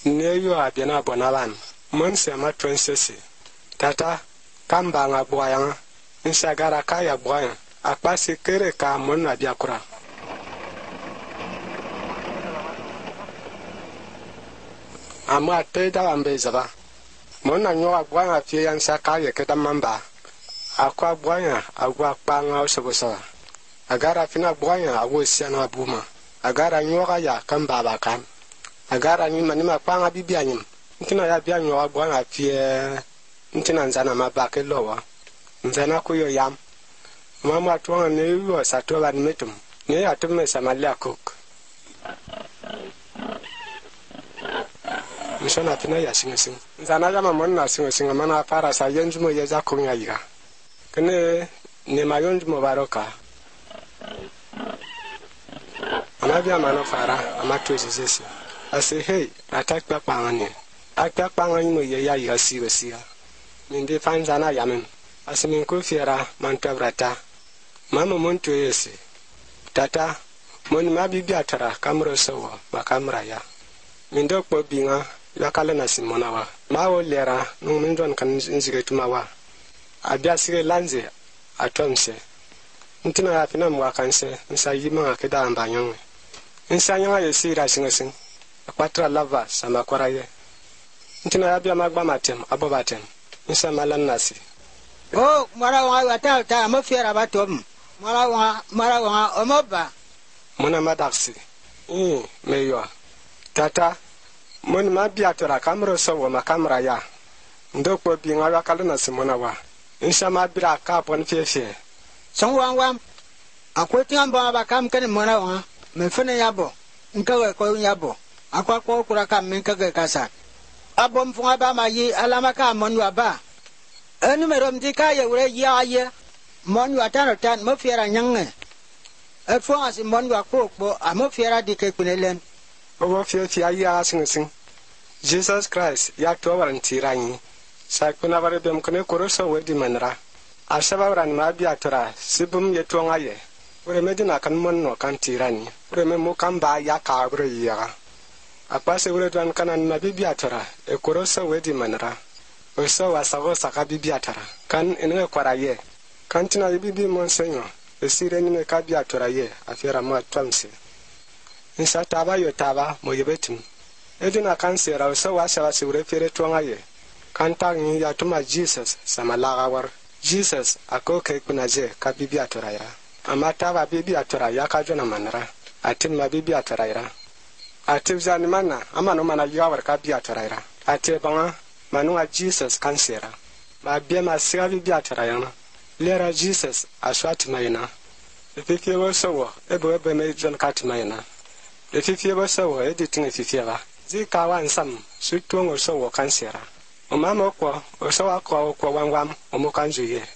ne yo abena bonaban mon se ma tronsese tata kamba nga boyanga insagara kaya boyan akpasi kere ka mon na biakura ama teda ambe zaba mon na nyo boyan afie yan sakaya keda mamba akwa boyan agwa panga osobosa agara fina boyan awosia na buma agara nyoga ya kamba bakan agara ni manima panga bibianyim ntina ya bia nyoga boyan afie ntina nzana mabake lowa nzana kuyo yam mama tuanga ne yo satoba nimetum ne ya tume samalia cook mshona tuna ya singesing nzana jama monna singesing mana para sa yenjumo yeza kunya yiga kene ne mayonjumo baroka anabia mano fara amatuzi sisi ase hey atakpa pangani akpa pangani mo ye ya yiga siwesia minde fanzana yamen asimin ko fiera mantabrata mama monto yesi tata mon ma bibia tara kamro sowo makamra ya mindo ko binga yakala na simona wa ma wo lera no mindon kan nzige tumawa abia sige lanze atomse ntina ya fina mwa kanse nsayima akeda ambanyo nsanya yesi ra singesin akwatra lava sama kwaraye ntina ya bia magba matem abobatem nsamalan nasi oh mara wa ta mo fiera batom mara wa omoba mona madaksi meyo tata mon ma biatora kamro sowo makamra ya ndokpo bi nga yakala na simona wa insama bira ka pon fefe songwangwam akweti amba ba kam kan mona wa me fene yabo nkawe ko yabo akwa ko kura kam min kage kasa abom funga ba ma yi alama ka mon wa ba enu merom dika ye wure ya ye mon wa tan mo fiera nyange e fo asi mon wa ko amo fiera dike kunelen owo fefe ya sinsin Jesus Christ ya to warantirani sa kuna bare bem kone koroso wedi manra asaba ran ma biatora sibum ye to ngaye ore medina kan monno kan tirani ore me mo kan ba ya ka bre ya apase ore dan kanan na biatora e koroso wedi manra oso wasago saka biatora kan ene kwaraye kan tina bibi mon senyo e sire ni me ka biatora ye afera ma twamse insa taba yo taba mo yebetim edina kansera oso wasaba sure fere to ngaye kantang ya tuma Jesus samalaga war Jesus akoke kunaje ka bibi atoraya amata ba bibi atoraya ka jona manara atim ma bibi atoraya atim zani mana amano mana yawar ka bibi atoraya ate banga manua Jesus kansera ba bia ma siga bibi atoraya na lera Jesus aswati mayina efifie wo sowo ebe me jon katimayina efifie wo sowo editing efifie ba zika wansam sutongo sowo kansera omama kwa osawa kwa wangwam omukanzuye